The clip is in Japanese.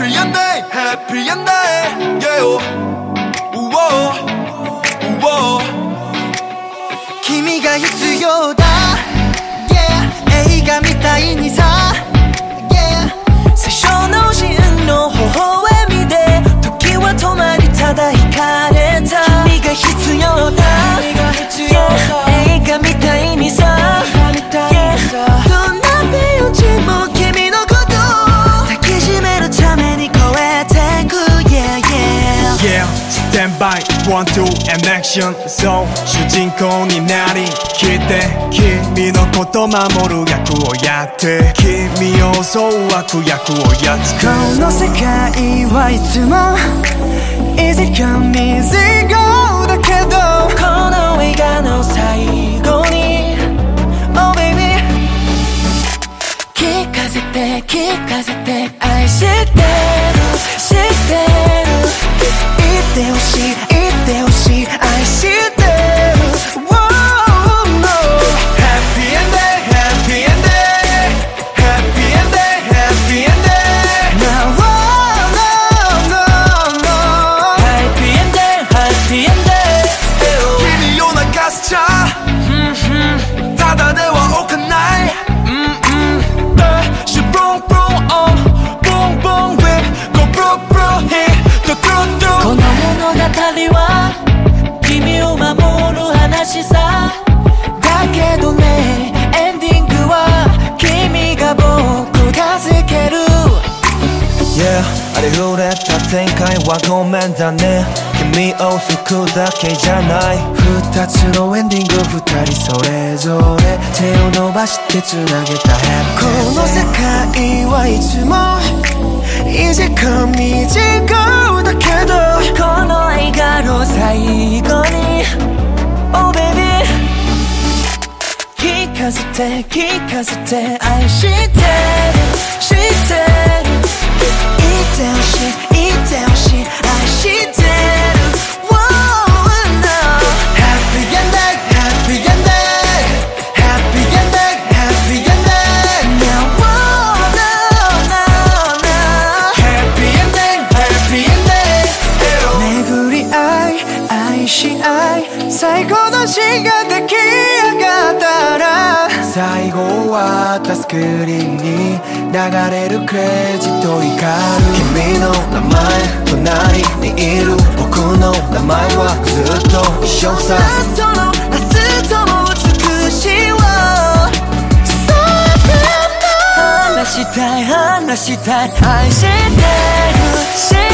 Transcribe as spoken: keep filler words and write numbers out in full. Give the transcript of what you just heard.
Happy and day Happy and day Yeah Whoa Whoa 君が必要だ Yeah 映画みたいにさ Yeah 最初のシーンの微笑みで時は止まりただ惹かれた君が必要だ Yeah 映画みたいにさ Yeah どんなページも君のこと抱きしめるために超えてく Yeah yeah Yeah Stand by One two and action So 主人公になりきって君のこと守る役をやって君を襲う悪役をやっつけこの世界はいつも Easy come easy go だけどこの映画の最後に Oh baby 聞かせて聞かせて愛してる知ってる言ってほしい言ってほしい愛してる Whoa, no Happy and day Happy and day Happy and day Happy and day Now oh, no, no, no Happy and day Happy and day 君を泣かせちゃただではおかない She boom boom on Boom boom whip Go bro bro hit The crew through この物語は君を守る話さだけどねエンディングは君が僕を助ける Yeah ありふれた展開はごめんだね君を救うだけじゃない二つのエンディング二人それぞれ手を伸ばしてつなげた Happy この世界はいつも Easy come easy go だけどこの映画の最後に Oh baby 聞かせて聞かせて愛してる知ってる言ってほしい言ってほしい愛してる Whoa, no Happy and day Happy and day Happy and day Happy and day Now oh, no, no, no Happy and day Happy and day 巡り合い愛し合い最高のシーンが出来上がったら最後はタスクリーンに流れるクレジット光る君の名前隣にいる僕の名前はずっと一緒さラストのラストも美しいわ So happy 話したい話したい愛してる